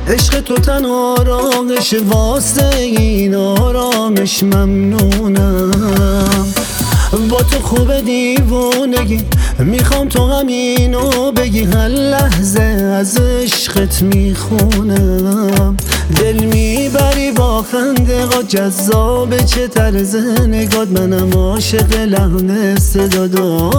عشق تو تنها راهش، واسه این آرامش ممنونم. با تو خوب دیوونگی، میخوام تو همینو بگی، هر لحظه از عشقت میخونم. دل میبری با خنده ها، جذاب چه طرز نگات، منم عاشق لحن صدات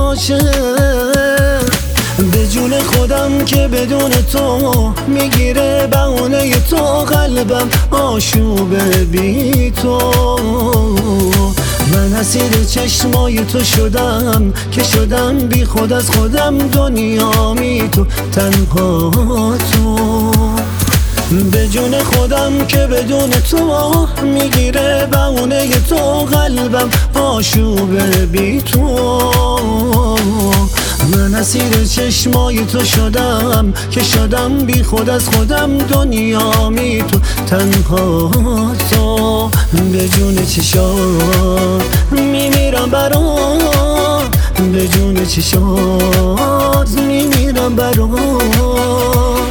عاشق. به جون خودم که بدون تو میگیره بهونه تو، قلبم آشوبه بی تو. من اسیر چشمای تو شدم که شدم بی خود از خودم، دنیامی تو تنها تو. به جون خودم که بدون تو میگیره بهونه تو، قلبم آشوبه بی تو. من اسیر چشمای تو شدم که شدم بی خود از خودم، دنیامی تو تنها تو. به جون چشات میمیرم برات، به جون چشات میمیرم برات.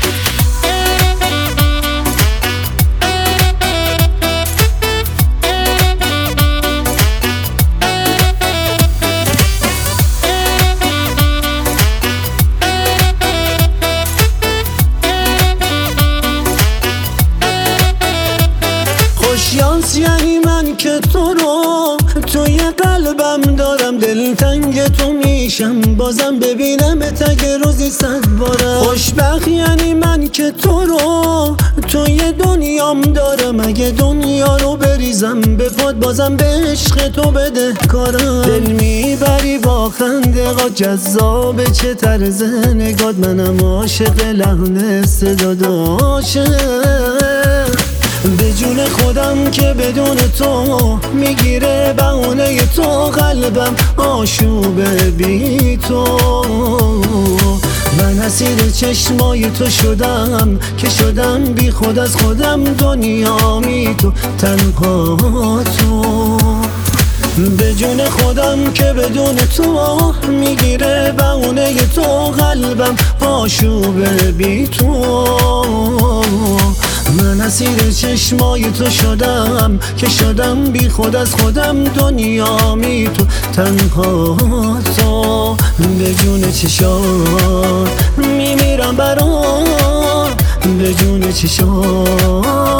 خوشیانس یعنی من که تو رو توی قلبم دارم، دلتنگ تو میشم بازم ببینم اگه روزی 100 بارم. خوشبخت یعنی من که تو رو توی دنیام دارم، اگه دنیا رو بریزم به پات بازم به عشق تو بده کارم. دل میبری با خنده ها، جذاب چه طرز نگات، منم عاشق لحن صدات عاشق. به جون خودم که بدون تو میگیره بهونه تو، قلبم آشوبه بی تو. من اسیر چشمای تو شدم که شدم بی خود از خودم، دنیامی تو تنها تو. به جون خودم که بدون تو میگیره بهونه تو، قلبم آشوبه بی تو. من اسیر چشمای تو شدم که شدم بی خود از خودم، دنیامی تو تنها تو. به جون چشات میمیرم برات، به جون چشات